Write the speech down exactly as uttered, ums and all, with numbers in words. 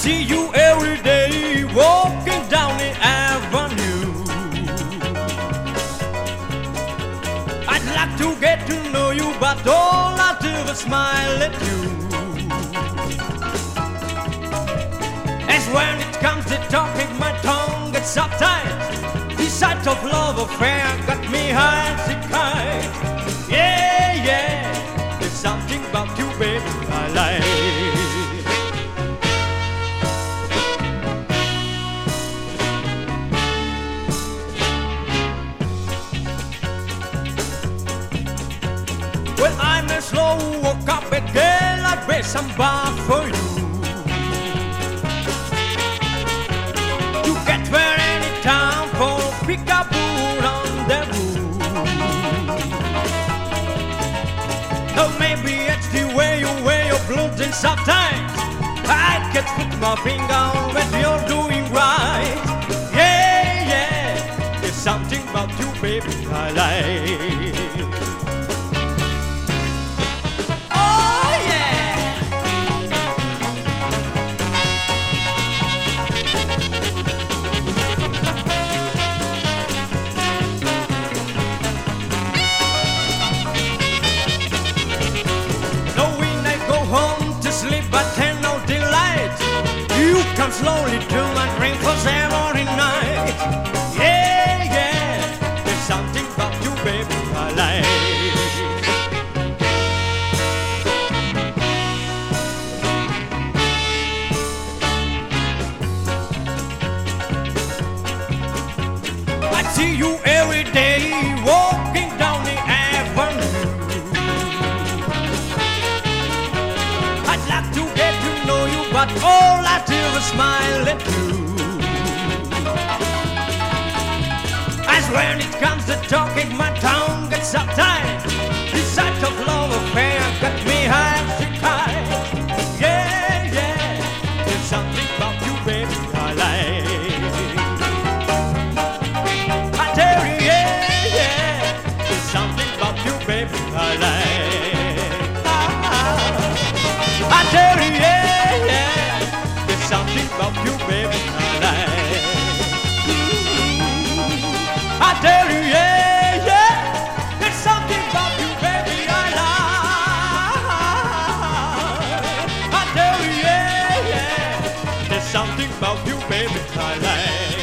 see you every day walking down the avenue. I'd like to get to know you, but all I do is smile at you. As when it comes to talking, my tongue gets uptight. The sight of love affair got me high as a kite. Yeah, yeah, there's something about you, baby, I like. Well, I'm a slow walk up a girl, I'd raise some bar for you. To get there any time for pick up wood on the roof. Oh, maybe it's the way you wear your blues and sometimes I can put my finger on when you're doing right. Yeah, yeah, there's something about you, baby, I like. Come slowly to my dream for every night. Yeah, yeah, there's something about you, baby, I like. I see you every day walking down the avenue. I'd like to get to know you, but all I do is smile at you. As when it comes to talking, my tongue gets uptight. The sight of love affair got me high as a kite. Yeah, yeah, there's something about you, baby, I like. I tell you, yeah, yeah, there's something about you, baby, I like. I tell you, yeah, yeah, there's something about you, baby, I like. I tell you, yeah, yeah, there's something about you, baby, I like. I tell you, yeah, yeah, there's something about you, baby, I like.